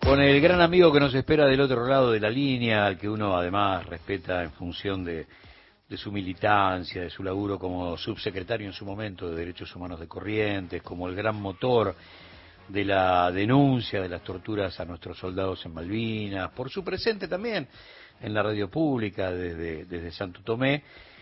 Con el gran amigo que nos espera del otro lado de la línea, al que uno además respeta en función de su militancia, de su laburo como subsecretario en su momento de Derechos Humanos de Corrientes, como el gran motor de la denuncia de las torturas a nuestros soldados en Malvinas, por su presente también en la radio pública desde Santo Tomé.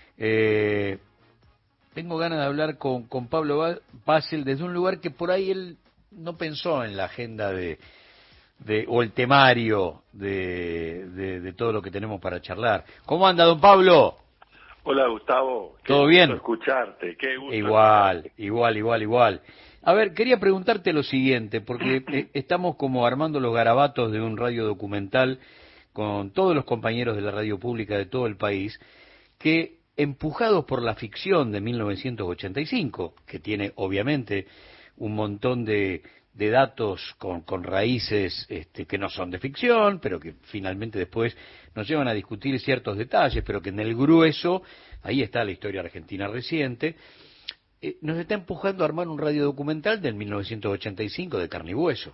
Tengo ganas de hablar con Pablo Basel desde un lugar que por ahí él no pensó en la agenda o el temario de todo lo que tenemos para charlar. ¿Cómo anda, don Pablo? Hola, Gustavo. ¿Todo bien? Escucharte. Qué gusto Igual, escucharte. igual. A ver, quería preguntarte lo siguiente, porque estamos como armando los garabatos de un radio documental con todos los compañeros de la radio pública de todo el país, que empujados por la ficción de 1985, que tiene obviamente un montón de datos con raíces que no son de ficción, pero que finalmente después nos llevan a discutir ciertos detalles, pero que en el grueso, ahí está la historia argentina reciente, nos está empujando a armar un radiodocumental del 1985 de carne y hueso,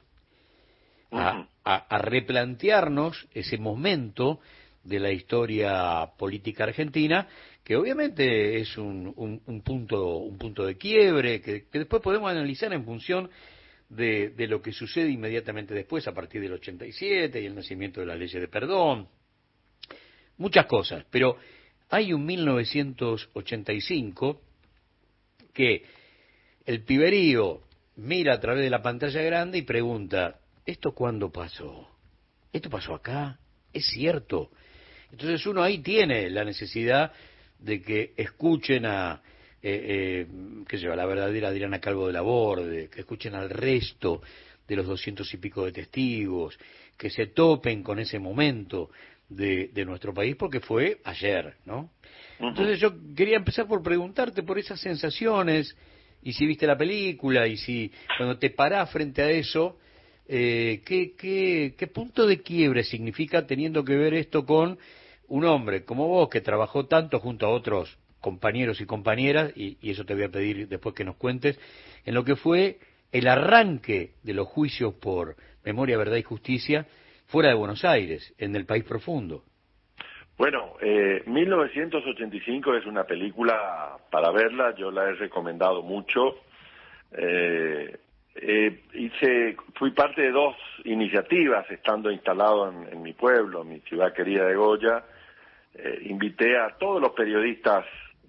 a replantearnos ese momento de la historia política argentina, que obviamente es un punto de quiebre, que después podemos analizar en función de lo que sucede inmediatamente después, a partir del 87 y el nacimiento de las leyes de perdón, muchas cosas, pero hay un 1985 que el piberío mira a través de la pantalla grande y pregunta, ¿esto cuándo pasó? ¿Esto pasó acá? ¿Es cierto? Entonces uno ahí tiene la necesidad de que escuchen a qué sé yo, a la verdadera Adriana Calvo de la Borde, que escuchen al resto de los 200 y pico de testigos, que se topen con ese momento de nuestro país, porque fue ayer, ¿no? Entonces yo quería empezar por preguntarte por esas sensaciones, y si viste la película, y si cuando te parás frente a eso, ¿qué punto de quiebre significa teniendo que ver esto con un hombre como vos, que trabajó tanto junto a otros compañeros y compañeras, y eso te voy a pedir después que nos cuentes, en lo que fue el arranque de los juicios por memoria, verdad y justicia fuera de Buenos Aires, en el país profundo? Bueno, 1985 es una película para verla, yo la he recomendado mucho. Fui parte de dos iniciativas estando instalado en mi pueblo, mi ciudad querida de Goya. Invité a todos los periodistas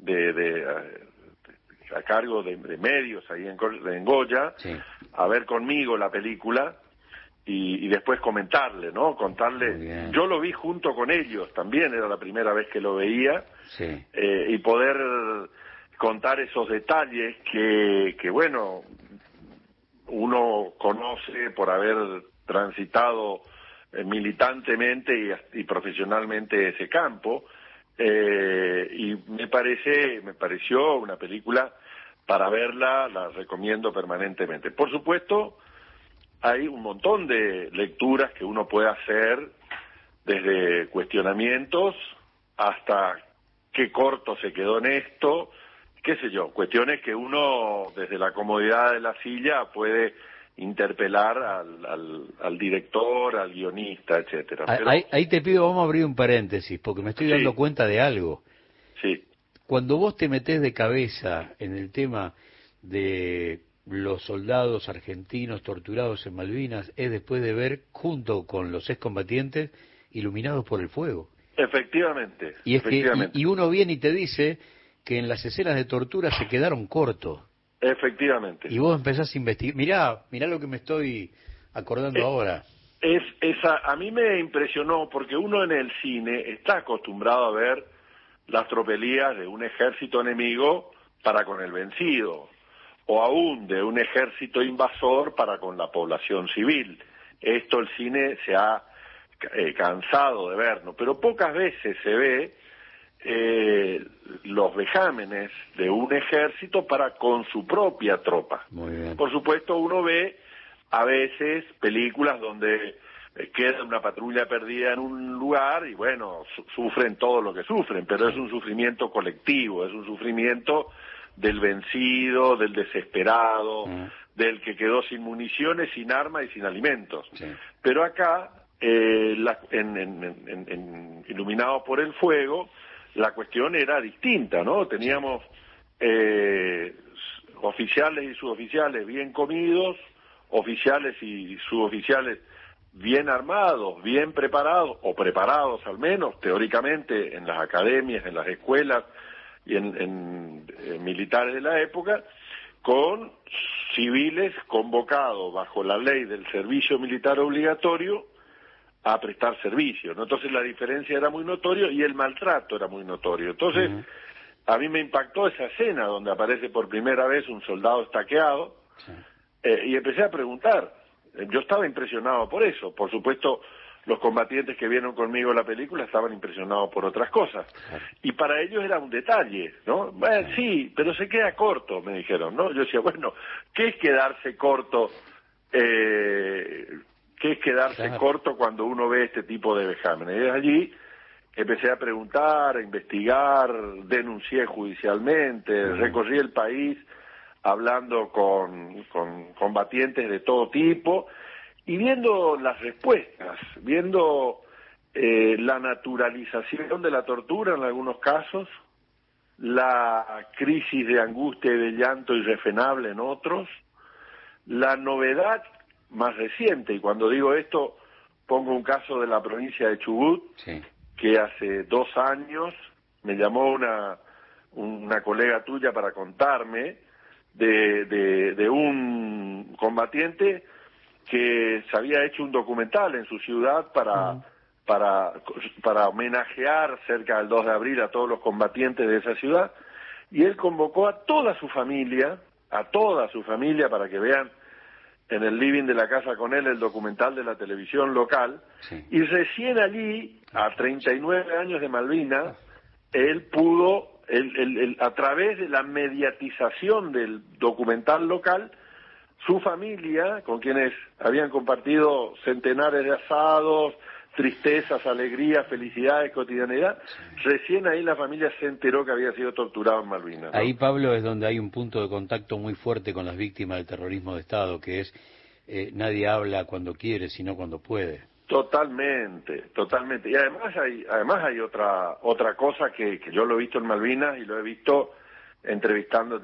a cargo de medios ahí en Goya, Sí. a ver conmigo la película y después comentarle, ¿no? Contarle. Yo lo vi junto con ellos también, era la primera vez que lo veía, sí. Y poder contar esos detalles que bueno, uno conoce por haber transitado militantemente y profesionalmente ese campo, y me pareció una película para verla, la recomiendo permanentemente. Por supuesto, hay un montón de lecturas que uno puede hacer, desde cuestionamientos hasta qué corto se quedó en esto, qué sé yo, cuestiones que uno desde la comodidad de la silla puede interpelar al director, al guionista, etcétera. Pero, Ahí te pido, vamos a abrir un paréntesis, porque me estoy dando cuenta de algo. Sí. Cuando vos te metés de cabeza en el tema de los soldados argentinos torturados en Malvinas, es después de ver, junto con los excombatientes, Iluminados por el Fuego. Efectivamente. Y es y uno viene y te dice que en las escenas de tortura se quedaron cortos. Efectivamente. Y vos empezás a investigar. Mirá lo que me estoy acordando ahora. A mí me impresionó porque uno en el cine está acostumbrado a ver las tropelías de un ejército enemigo para con el vencido, o aún de un ejército invasor para con la población civil. Esto el cine se ha cansado de ver, ¿no? Pero pocas veces se ve los vejámenes de un ejército para con su propia tropa. Muy bien. Por supuesto, uno ve a veces películas donde queda una patrulla perdida en un lugar y bueno, sufren todo lo que sufren, pero es un sufrimiento colectivo, es un sufrimiento del vencido, del desesperado, del que quedó sin municiones, sin armas y sin alimentos. Sí. Pero acá, iluminados por el fuego, la cuestión era distinta, ¿no? Teníamos oficiales y suboficiales bien comidos, oficiales y suboficiales bien armados, bien preparados, o preparados al menos, teóricamente, en las academias, en las escuelas y en militares de la época, con civiles convocados bajo la ley del servicio militar obligatorio a prestar servicio, ¿no? Entonces la diferencia era muy notoria y el maltrato era muy notorio. Entonces, a mí me impactó esa escena donde aparece por primera vez un soldado estaqueado, y empecé a preguntar. Yo estaba impresionado por eso. Por supuesto, los combatientes que vieron conmigo la película estaban impresionados por otras cosas. Y para ellos era un detalle, ¿no? Bueno, sí, pero se queda corto, me dijeron, ¿no? Yo decía, bueno, ¿qué es quedarse corto? ¿Qué es quedarse corto cuando uno ve este tipo de vejámenes? Y allí empecé a preguntar, a investigar, denuncié judicialmente, recorrí el país hablando con combatientes de todo tipo y viendo las respuestas, viendo la naturalización de la tortura en algunos casos, la crisis de angustia y de llanto irrefrenable en otros, la novedad más reciente, y cuando digo esto pongo un caso de la provincia de Chubut, que hace 2 años me llamó una colega tuya para contarme de un combatiente que se había hecho un documental en su ciudad para homenajear cerca del 2 de abril a todos los combatientes de esa ciudad, y él convocó a toda su familia para que vean en el living de la casa con él el documental de la televisión local, y recién allí, a 39 años de Malvinas, él pudo, a través de la mediatización del documental local, su familia, con quienes habían compartido centenares de asados, tristezas, alegrías, felicidades, cotidianidad, recién ahí la familia se enteró que había sido torturado en Malvinas, ¿no? Ahí, Pablo, es donde hay un punto de contacto muy fuerte con las víctimas del terrorismo de Estado, que es nadie habla cuando quiere, sino cuando puede. Totalmente. Y además hay otra cosa que yo lo he visto en Malvinas y lo he visto entrevistando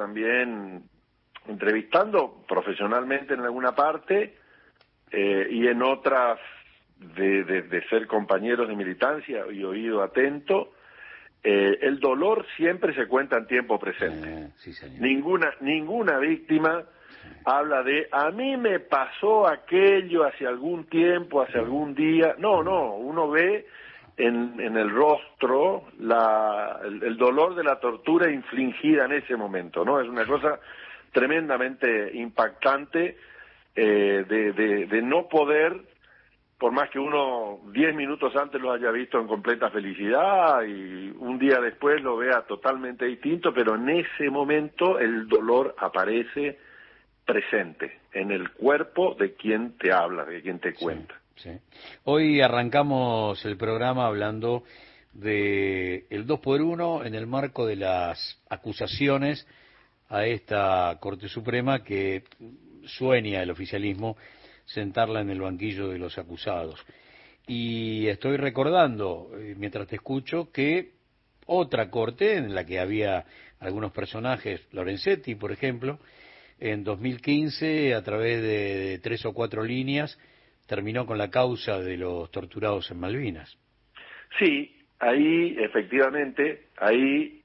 profesionalmente en alguna parte, y en otras de ser compañeros de militancia y oído atento. El dolor siempre se cuenta en tiempo presente. Sí, señor. Ninguna víctima habla de a mí me pasó aquello hace algún tiempo, hace algún día. No, uno ve en el rostro el dolor de la tortura infligida en ese momento, ¿no? Es una cosa tremendamente impactante, de no poder, por más que uno 10 minutos antes lo haya visto en completa felicidad y un día después lo vea totalmente distinto, pero en ese momento el dolor aparece presente en el cuerpo de quien te habla, de quien te cuenta. Sí. Hoy arrancamos el programa hablando de el 2x1 en el marco de las acusaciones a esta Corte Suprema que sueña el oficialismo sentarla en el banquillo de los acusados. Y estoy recordando, mientras te escucho, que otra corte en la que había algunos personajes, Lorenzetti, por ejemplo, en 2015, a través de 3 o 4 líneas, terminó con la causa de los torturados en Malvinas. Sí, ahí, efectivamente, ahí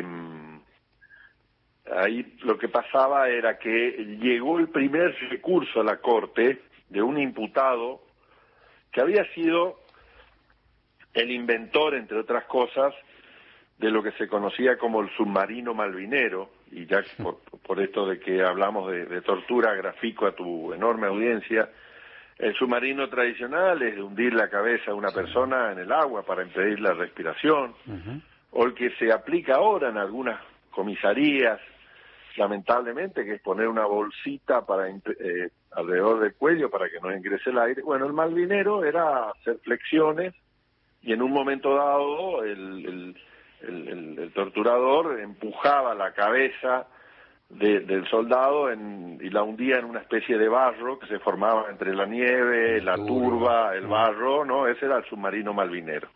lo que pasaba era que llegó el primer recurso a la Corte de un imputado que había sido el inventor, entre otras cosas, de lo que se conocía como el submarino malvinero, y ya por esto de que hablamos de tortura, grafico a tu enorme audiencia. El submarino tradicional es de hundir la cabeza de una persona en el agua para impedir la respiración, o el que se aplica ahora en algunas comisarías, lamentablemente, que es poner una bolsita alrededor del cuello para que no ingrese el aire. Bueno, el malvinero era hacer flexiones y en un momento dado el torturador empujaba la cabeza del soldado y la hundía en una especie de barro que se formaba entre la nieve, la turba, el barro, ¿no? Ese era el submarino malvinero.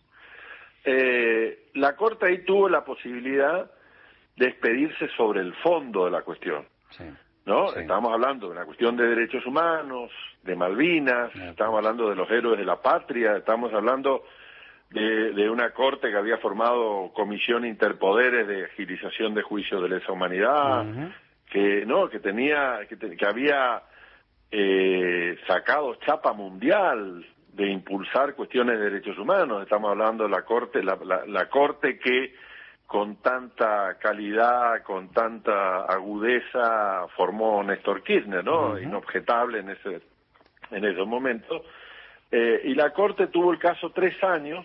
La Corte ahí tuvo la posibilidad de expedirse sobre el fondo de la cuestión, ¿no? Estábamos hablando de una cuestión de derechos humanos, de Malvinas, estábamos hablando de los héroes de la patria, estábamos hablando de una corte que había formado comisión interpoderes de agilización de juicios de lesa humanidad, que había sacado chapa mundial de impulsar cuestiones de derechos humanos. Estamos hablando de la corte que con tanta calidad, con tanta agudeza formó Néstor Kirchner, ¿no? Inobjetable en esos momentos. Y la corte tuvo el caso 3 años.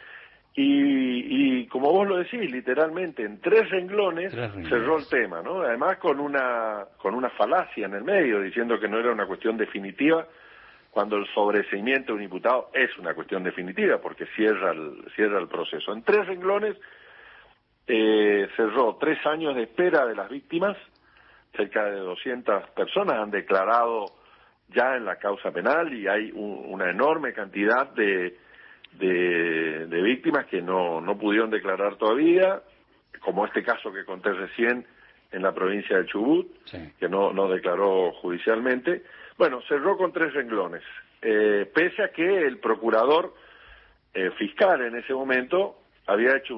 Y como vos lo decís, literalmente en 3 renglones cerró el tema, ¿no? Además con una falacia en el medio, diciendo que no era una cuestión definitiva, cuando el sobreseimiento de un imputado es una cuestión definitiva, porque cierra el proceso. En 3 renglones cerró 3 años de espera de las víctimas, cerca de 200 personas han declarado ya en la causa penal, y hay una enorme cantidad de víctimas que no pudieron declarar todavía, como este caso que conté recién en la provincia de Chubut, que no declaró judicialmente. Bueno, cerró con 3 renglones, pese a que el procurador fiscal en ese momento había hecho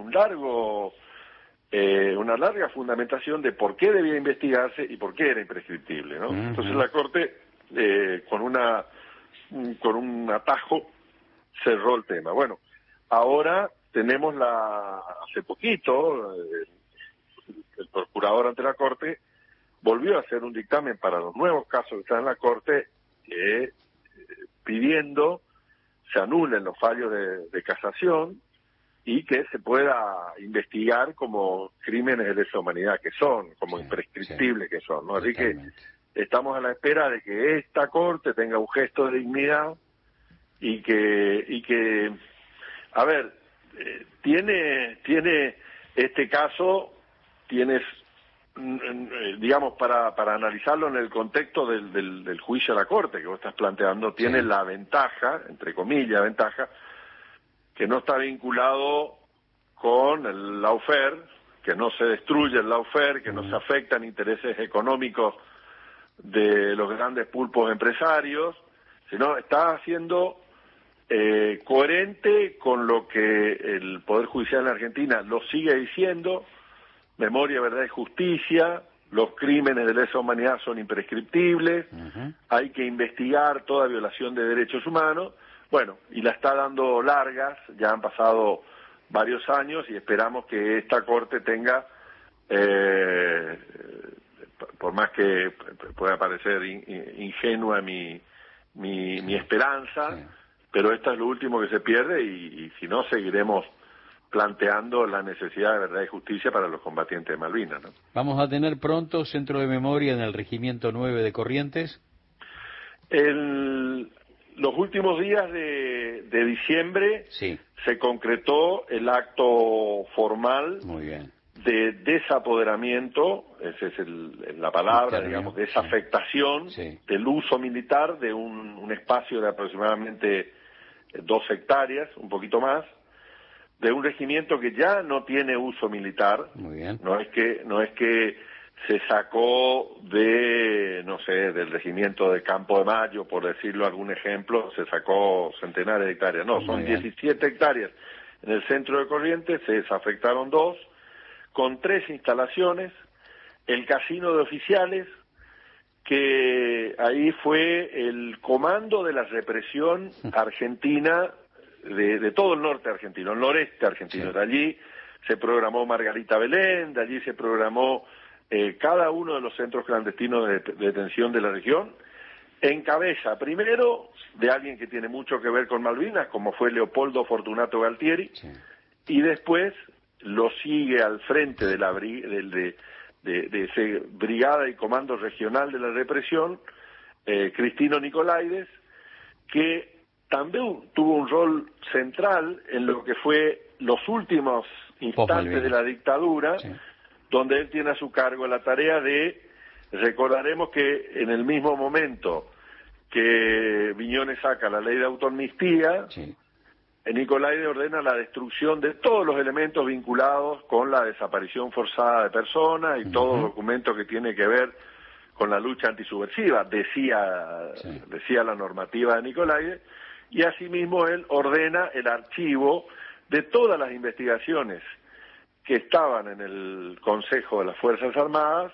una larga fundamentación de por qué debía investigarse y por qué era imprescriptible, ¿no? Entonces la Corte, con un atajo, cerró el tema. Bueno, ahora tenemos hace poquito, el procurador ante la Corte volvió a hacer un dictamen para los nuevos casos que están en la Corte, pidiendo se anulen los fallos de casación y que se pueda investigar como crímenes de lesa humanidad que son, como imprescriptibles que son, ¿no? Así que estamos a la espera de que esta Corte tenga un gesto de dignidad y que a ver, tiene este caso, digamos, para analizarlo en el contexto del juicio a la Corte que vos estás planteando, tiene la ventaja, entre comillas, que no está vinculado con el lawfare, que no se destruye el lawfare, que no se afectan intereses económicos de los grandes pulpos empresarios, sino está haciendo coherente con lo que el Poder Judicial en la Argentina lo sigue diciendo: memoria, verdad y justicia, los crímenes de lesa humanidad son imprescriptibles, hay que investigar toda violación de derechos humanos. Bueno, y la está dando largas, ya han pasado varios años y esperamos que esta Corte tenga, por más que pueda parecer ingenua mi esperanza, pero esto es lo último que se pierde y si no seguiremos planteando la necesidad de verdad y justicia para los combatientes de Malvinas, ¿no? ¿Vamos a tener pronto centro de memoria en el Regimiento 9 de Corrientes? Los últimos días de diciembre se concretó el acto formal de desapoderamiento, esa es la palabra, digamos, desafectación del uso militar de un espacio de aproximadamente 2 hectáreas, un poquito más, de un regimiento que ya no tiene uso militar. No es que se sacó del regimiento de Campo de Mayo, por decirlo algún ejemplo, se sacó centenares de hectáreas. No, son 17 hectáreas en el centro de Corrientes, se desafectaron 2, con 3 instalaciones, el casino de oficiales, que ahí fue el comando de la represión argentina de todo el norte argentino, el noreste argentino. De allí se programó Margarita Belén, de allí se programó cada uno de los centros clandestinos de detención de la región, en cabeza primero de alguien que tiene mucho que ver con Malvinas, como fue Leopoldo Fortunato Galtieri, y después lo sigue al frente de ese brigada y comando regional de la represión, Cristino Nicolaides, que también tuvo un rol central en lo que fue los últimos instantes de la dictadura, donde él tiene a su cargo la tarea de Recordaremos que en el mismo momento que Viñones saca la ley de autoamnistía, Sí. Nicolaides ordena la destrucción de todos los elementos vinculados con la desaparición forzada de personas y todos los documentos que tienen que ver con la lucha antisubversiva, decía la normativa de Nicolaides, y asimismo él ordena el archivo de todas las investigaciones que estaban en el Consejo de las Fuerzas Armadas,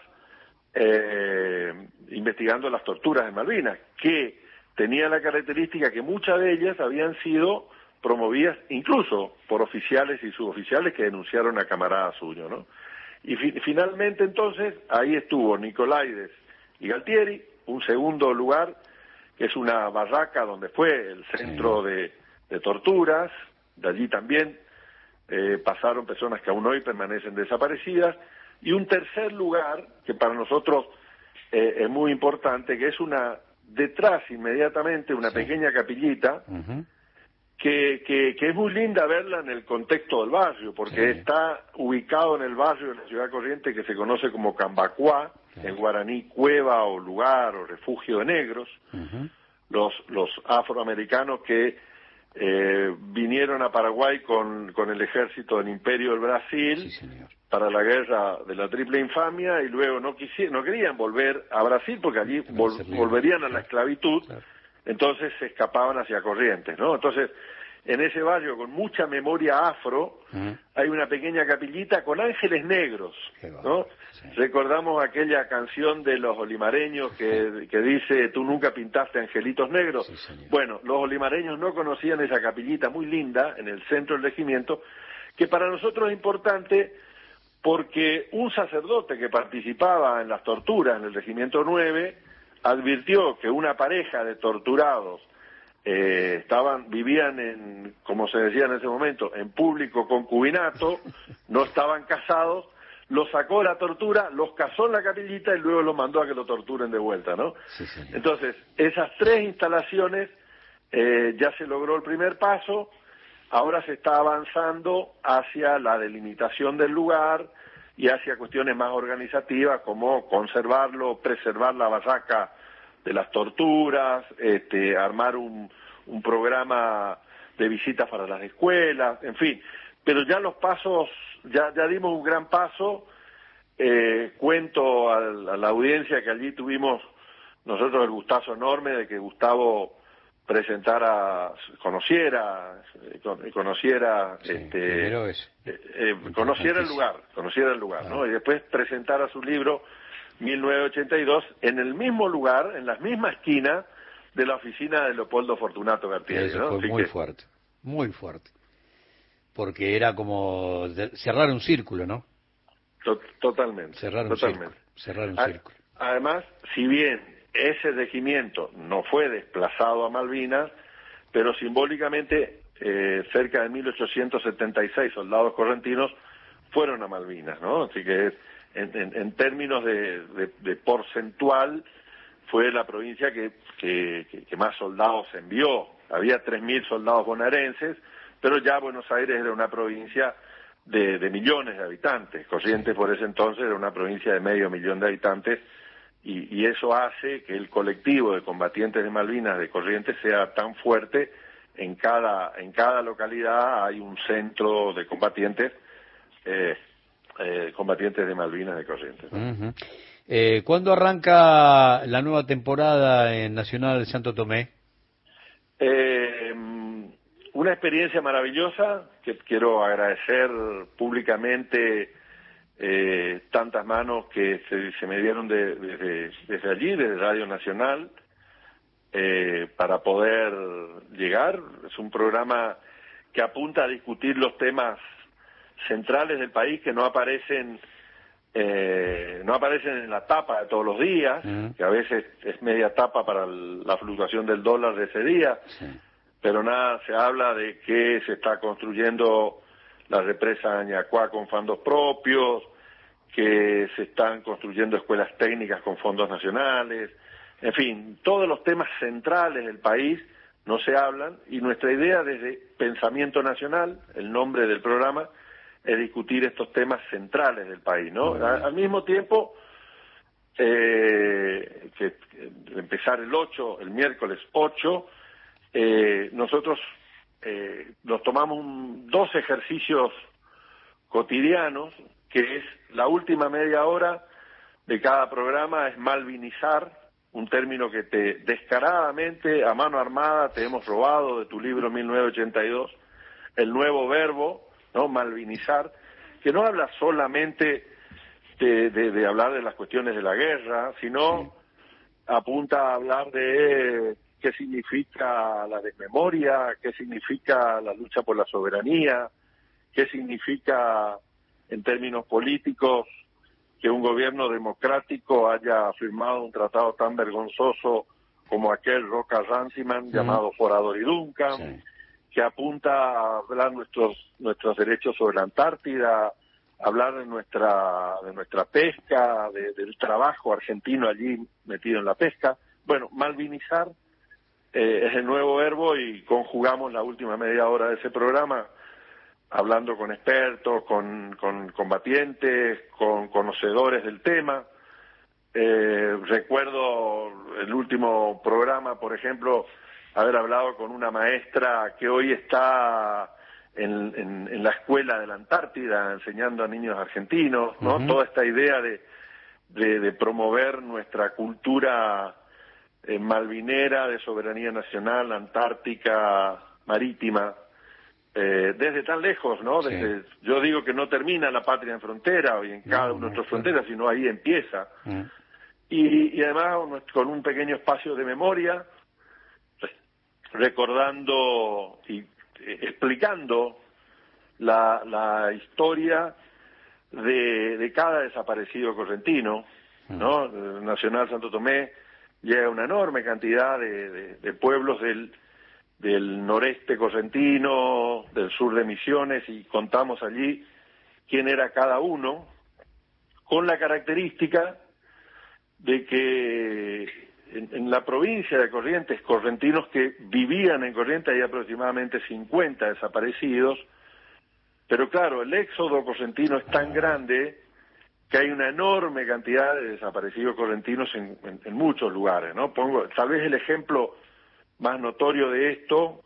investigando las torturas de Malvinas, que tenían la característica que muchas de ellas habían sido promovidas incluso por oficiales y suboficiales que denunciaron a camaradas suyos, ¿no? Y finalmente entonces ahí estuvo Nicolaides y Galtieri, un segundo lugar que es una barraca donde fue el centro de torturas, de allí también pasaron personas que aún hoy permanecen desaparecidas, y un tercer lugar que para nosotros es muy importante, que es detrás inmediatamente una pequeña capillita, que es muy linda verla en el contexto del barrio, porque está ubicado en el barrio de la ciudad Corrientes que se conoce como Cambacuá, en guaraní cueva o lugar o refugio de negros. Los afroamericanos que vinieron a Paraguay con el ejército del Imperio del Brasil para la guerra de la Triple Infamia, y luego no querían volver a Brasil porque allí volverían a la esclavitud. Entonces se escapaban hacia Corrientes, ¿no? Entonces, en ese barrio con mucha memoria afro, hay una pequeña capillita con ángeles negros, ¿no? Recordamos aquella canción de los olimareños que dice, tú nunca pintaste angelitos negros. Bueno, los olimareños no conocían esa capillita muy linda en el centro del regimiento, que para nosotros es importante porque un sacerdote que participaba en las torturas en el Regimiento 9 advirtió que una pareja de torturados vivían en, como se decía en ese momento, en público concubinato, no estaban casados, los sacó de la tortura, los casó en la capillita y luego los mandó a que lo torturen de vuelta, ¿no? Entonces, esas tres instalaciones ya se logró el primer paso, ahora se está avanzando hacia la delimitación del lugar y hacia cuestiones más organizativas como conservarlo, preservar la barraca de las torturas, armar un programa de visitas para las escuelas, en fin. Pero ya los pasos, ya dimos un gran paso. Cuento a la audiencia que allí tuvimos nosotros el gustazo enorme de que Gustavo conociera el lugar, ¿no? Y después presentara su libro 1982 en el mismo lugar, en la misma esquina de la oficina de Leopoldo Fortunato Galtieri, Eso fue muy fuerte, porque era como cerrar un círculo, ¿no? Totalmente. Cerrar un círculo. Además, si bien ese regimiento no fue desplazado a Malvinas, pero simbólicamente cerca de 1876 soldados correntinos fueron a Malvinas, ¿no? Así que en términos de porcentual fue la provincia que más soldados envió. Había 3.000 soldados bonaerenses, pero ya Buenos Aires era una provincia de millones de habitantes. Corrientes por ese entonces era una provincia de 500.000 de habitantes, y eso hace que el colectivo de combatientes de Malvinas de Corrientes sea tan fuerte. En cada localidad hay un centro de combatientes de Malvinas de Corrientes, ¿no? ¿Cuándo arranca la nueva temporada en Nacional Santo Tomé? Una experiencia maravillosa que quiero agradecer públicamente, tantas manos que se me dieron desde allí, desde Radio Nacional, para poder llegar. Es un programa que apunta a discutir los temas centrales del país que no aparecen en la tapa de todos los días, que a veces es media tapa para la fluctuación del dólar de ese día, pero nada, se habla de que se está construyendo la represa Añacuá con fondos propios, que se están construyendo escuelas técnicas con fondos nacionales, en fin, todos los temas centrales del país no se hablan, y nuestra idea desde Pensamiento Nacional, el nombre del programa, es discutir estos temas centrales del país, ¿no? Al mismo tiempo que empezar el miércoles 8, nosotros nos tomamos 2 ejercicios cotidianos, que es la última media hora de cada programa es malvinizar, un término que descaradamente, a mano armada, te hemos robado de tu libro 1982, el nuevo verbo, ¿no? Malvinizar, que no habla solamente de hablar de las cuestiones de la guerra, sino apunta a hablar de qué significa la desmemoria, qué significa la lucha por la soberanía, qué significa en términos políticos que un gobierno democrático haya firmado un tratado tan vergonzoso como aquel Roca-Runciman llamado Forador y Duncan, que apunta a hablar nuestros derechos sobre la Antártida, hablar de nuestra pesca, del trabajo argentino allí metido en la pesca. Bueno, malvinizar es el nuevo verbo, y conjugamos la última media hora de ese programa hablando con expertos, con combatientes, con conocedores del tema. Recuerdo el último programa, por ejemplo, haber hablado con una maestra que hoy está en la escuela de la Antártida enseñando a niños argentinos, ¿no? Toda esta idea de promover nuestra cultura malvinera, de soberanía nacional, antártica, marítima, desde tan lejos, ¿no? Yo digo que no termina la patria en frontera, y en cada una de nuestras fronteras, sino ahí empieza. Y además con un pequeño espacio de memoria, recordando y explicando la historia de cada desaparecido correntino, ¿no? El Nacional Santo Tomé llega una enorme cantidad de pueblos del noreste correntino, del sur de Misiones, y contamos allí quién era cada uno, con la característica de que en la provincia de Corrientes, correntinos que vivían en Corrientes, hay aproximadamente 50 desaparecidos, pero claro, el éxodo correntino es tan grande que hay una enorme cantidad de desaparecidos correntinos en muchos lugares, ¿no? Tal vez el ejemplo más notorio de esto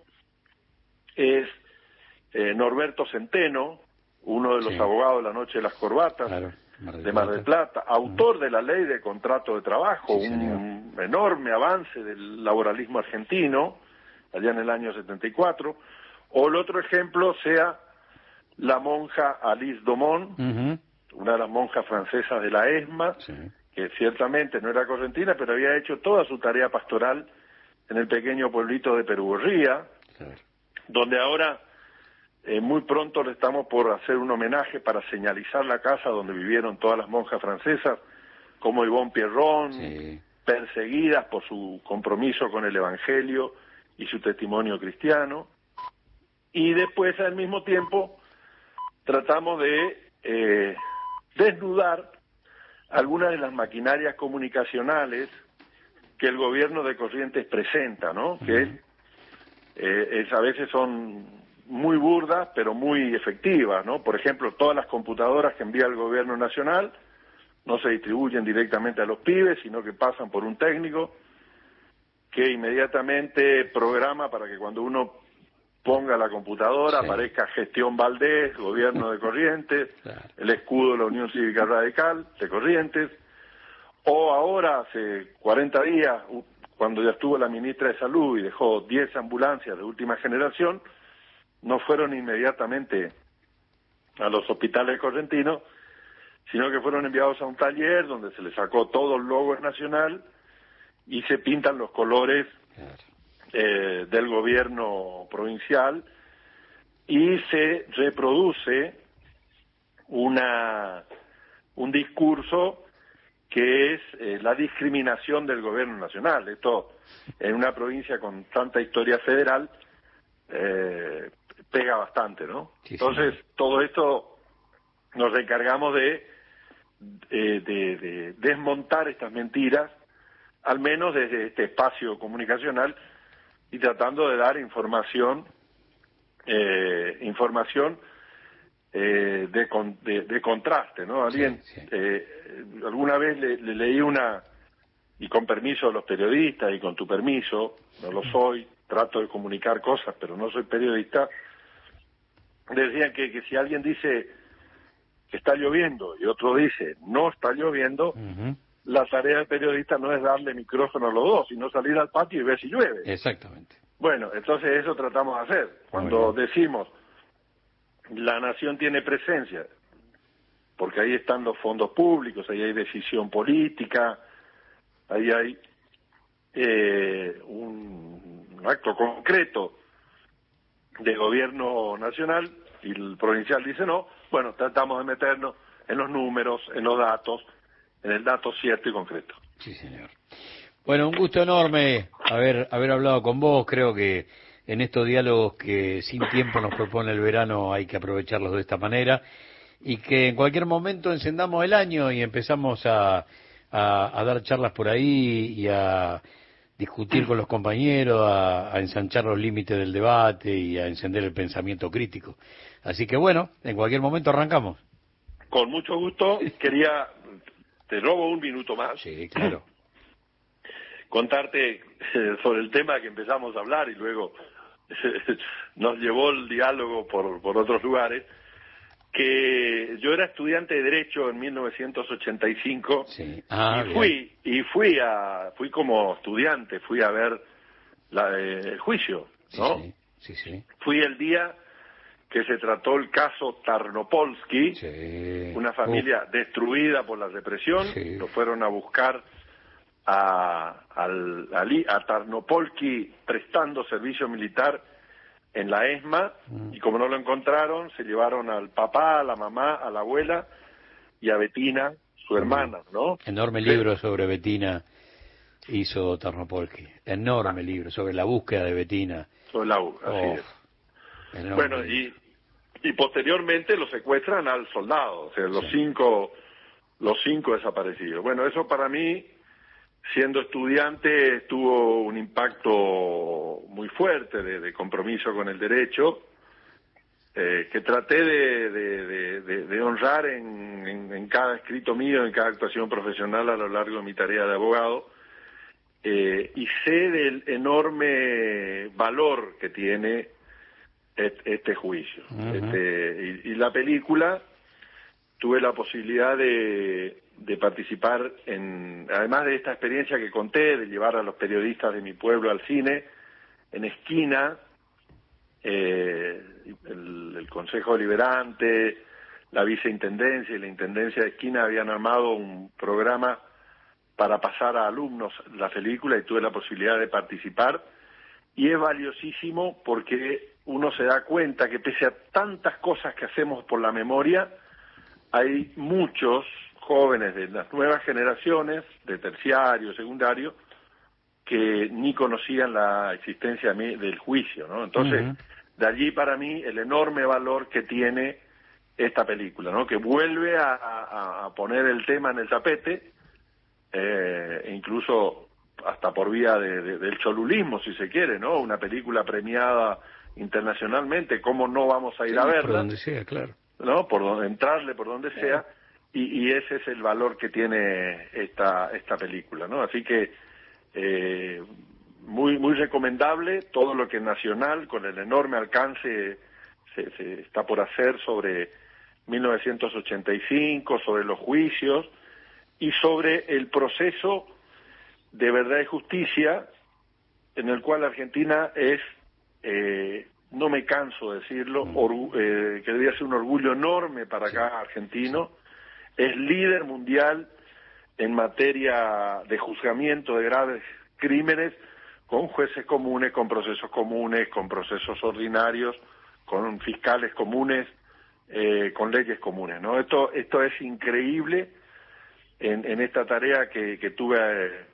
es Norberto Centeno, uno de los abogados de la Noche de las Corbatas, de Mar del Plata, autor de la Ley de Contrato de Trabajo, un enorme avance del laboralismo argentino, allá en el año 74, o el otro ejemplo sea la monja Alice Domon, una de las monjas francesas de la ESMA, que ciertamente no era correntina, pero había hecho toda su tarea pastoral en el pequeño pueblito de Perugorría, donde ahora muy pronto le estamos por hacer un homenaje para señalizar la casa donde vivieron todas las monjas francesas, como Yvonne Pierron, perseguidas por su compromiso con el Evangelio y su testimonio cristiano. Y después, al mismo tiempo, tratamos de desnudar algunas de las maquinarias comunicacionales que el gobierno de Corrientes presenta, ¿no? Que a veces son muy burdas, pero muy efectivas, ¿no? Por ejemplo, todas las computadoras que envía el gobierno nacional no se distribuyen directamente a los pibes, sino que pasan por un técnico que inmediatamente programa para que cuando uno ponga la computadora aparezca Gestión Valdés, Gobierno de Corrientes, el escudo de la Unión Cívica Radical de Corrientes, o ahora hace 40 días, cuando ya estuvo la ministra de Salud y dejó 10 ambulancias de última generación, no fueron inmediatamente a los hospitales correntinos, sino que fueron enviados a un taller donde se les sacó todo el logo nacional y se pintan los colores del gobierno provincial, y se reproduce un discurso que es la discriminación del gobierno nacional. Esto, en una provincia con tanta historia federal, pega bastante, ¿no? Entonces, todo esto nos encargamos de desmontar estas mentiras, al menos desde este espacio comunicacional, y tratando de dar información de contraste, ¿no? Alguien, Sí, sí. alguna vez le leí y con permiso de los periodistas y con tu permiso, no lo soy, trato de comunicar cosas, pero no soy periodista, decían que si alguien dice que está lloviendo y otro dice no está lloviendo, Ujú. la tarea del periodista no es darle micrófono a los dos, sino salir al patio y ver si llueve. Exactamente. Bueno, entonces eso tratamos de hacer. Muy Cuando bien. decimos la nación tiene presencia, porque ahí están los fondos públicos, ahí hay decisión política, ahí hay un acto concreto de gobierno nacional y el provincial dice no, bueno, tratamos de meternos en los números, en los datos, en el dato cierto y concreto. Sí, señor. Bueno, un gusto enorme haber hablado con vos. Creo que en estos diálogos que sin tiempo nos propone el verano hay que aprovecharlos de esta manera y que en cualquier momento encendamos el año y empezamos a dar charlas por ahí y a discutir con los compañeros, a ensanchar los límites del debate y a encender el pensamiento crítico. Así que bueno, en cualquier momento arrancamos. Con mucho gusto, te robo un minuto más, Sí, claro. contarte sobre el tema que empezamos a hablar y luego nos llevó el diálogo por otros lugares, que yo era estudiante de Derecho en 1985 Sí. y Bien. fui como estudiante, fui a ver el juicio, Sí, ¿no? sí, sí, sí. Fui el día que se trató el caso Tarnopolsky, Sí. una familia destruida por la represión, Sí. lo fueron a buscar a Tarnopolsky prestando servicio militar en la ESMA, y como no lo encontraron, se llevaron al papá, a la mamá, a la abuela y a Betina, su hermana, ¿no? Enorme libro sobre Betina hizo Tarnopolsky. Enorme libro sobre la búsqueda de Betina. Sobre la U, así Oh, es. enorme Bueno, libro. y posteriormente lo secuestran al soldado, o sea, Sí. los cinco desaparecidos. Bueno, eso para mí, siendo estudiante, tuvo un impacto muy fuerte de compromiso con el derecho, que traté de honrar en cada escrito mío, en cada actuación profesional a lo largo de mi tarea de abogado, y sé del enorme valor que tiene este juicio. Ujú. Y la película, tuve la posibilidad de participar además de esta experiencia que conté, de llevar a los periodistas de mi pueblo al cine, en Esquina, el Consejo Deliberante, la Viceintendencia y la Intendencia de Esquina habían armado un programa para pasar a alumnos la película y tuve la posibilidad de participar, y es valiosísimo porque uno se da cuenta que pese a tantas cosas que hacemos por la memoria, hay muchos jóvenes de las nuevas generaciones, de terciario, secundario, que ni conocían la existencia del juicio, ¿no? Entonces, Ujú. de allí para mí el enorme valor que tiene esta película, ¿no? Que vuelve a poner el tema en el tapete, incluso hasta por vía del cholulismo, si se quiere, ¿no? Una película premiada internacionalmente, ¿cómo no vamos a ir a Sí, por verla? donde sea, claro. ¿No? Entrarle por donde sea, y ese es el valor que tiene esta película, ¿no? Así que muy recomendable todo lo que Nacional, con el enorme alcance, se está por hacer sobre 1985, sobre los juicios y sobre el proceso de verdad y justicia en el cual Argentina es, no me canso de decirlo, que debería ser un orgullo enorme para Sí, cada argentino, es líder mundial en materia de juzgamiento de graves crímenes, con jueces comunes, con procesos ordinarios, con fiscales comunes, con leyes comunes, ¿no? Esto es increíble en esta tarea que tuve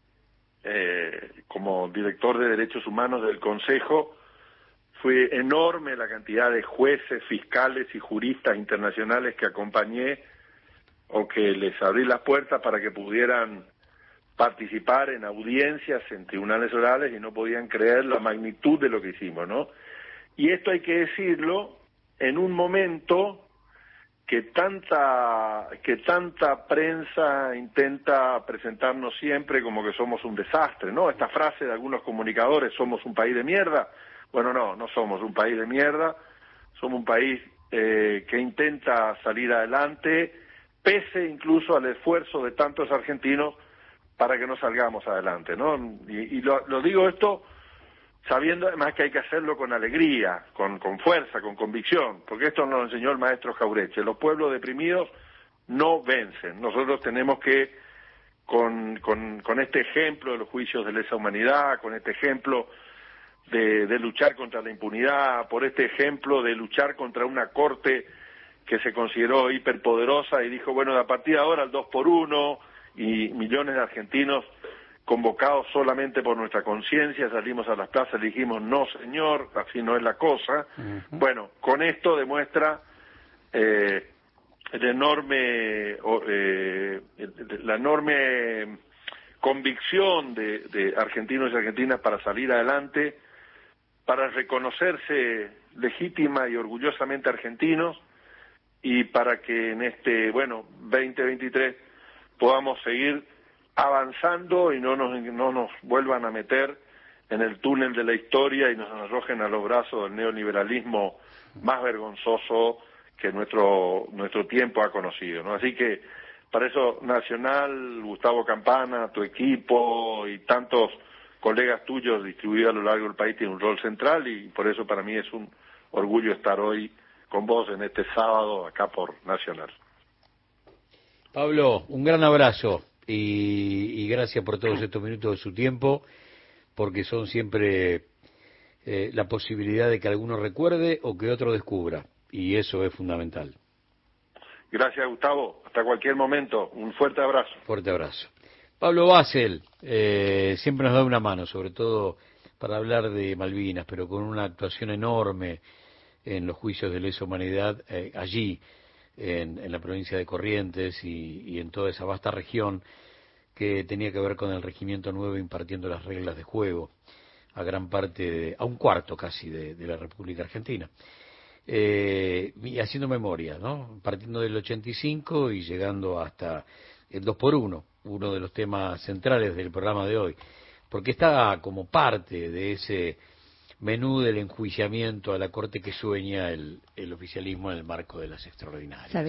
como director de Derechos Humanos del Consejo. Fue enorme la cantidad de jueces, fiscales y juristas internacionales que acompañé o que les abrí las puertas para que pudieran participar en audiencias en tribunales orales y no podían creer la magnitud de lo que hicimos, ¿no? Y esto hay que decirlo en un momento que tanta prensa intenta presentarnos siempre como que somos un desastre, ¿no? Esta frase de algunos comunicadores, somos un país de mierda. Bueno, no somos un país de mierda, somos un país que intenta salir adelante, pese incluso al esfuerzo de tantos argentinos para que no salgamos adelante, ¿no? Y lo digo esto sabiendo además que hay que hacerlo con alegría, con fuerza, con convicción, porque esto nos lo enseñó el maestro Jauretche. Los pueblos deprimidos no vencen. Nosotros tenemos que, con este ejemplo de los juicios de lesa humanidad, con este ejemplo de luchar contra la impunidad, por este ejemplo de luchar contra una corte que se consideró hiperpoderosa y dijo, bueno, a partir de ahora el 2x1, y millones de argentinos convocados solamente por nuestra conciencia, salimos a las plazas y dijimos, no señor, así no es la cosa. Bueno, con esto demuestra la enorme convicción de argentinos y argentinas para salir adelante, para reconocerse legítima y orgullosamente argentinos, y para que en este, 2023 podamos seguir avanzando y no nos vuelvan a meter en el túnel de la historia y nos arrojen a los brazos del neoliberalismo más vergonzoso que nuestro tiempo ha conocido, ¿no? Así que para eso Nacional, Gustavo Campana, tu equipo y tantos colegas tuyos distribuidos a lo largo del país tienen un rol central, y por eso para mí es un orgullo estar hoy con vos en este sábado acá por Nacional. Pablo, un gran abrazo y gracias por todos estos minutos de su tiempo, porque son siempre la posibilidad de que alguno recuerde o que otro descubra, y eso es fundamental. Gracias, Gustavo. Hasta cualquier momento. Un fuerte abrazo. Fuerte abrazo. Pablo Basel siempre nos da una mano, sobre todo para hablar de Malvinas, pero con una actuación enorme en los juicios de lesa humanidad allí, en la provincia de Corrientes y en toda esa vasta región que tenía que ver con el Regimiento Nuevo impartiendo las reglas de juego a gran parte, a un cuarto casi de la República Argentina. Y haciendo memoria, ¿no? Partiendo del 85 y llegando hasta el 2x1, uno de los temas centrales del programa de hoy, porque está como parte de ese menú del enjuiciamiento a la corte que sueña el oficialismo en el marco de las extraordinarias.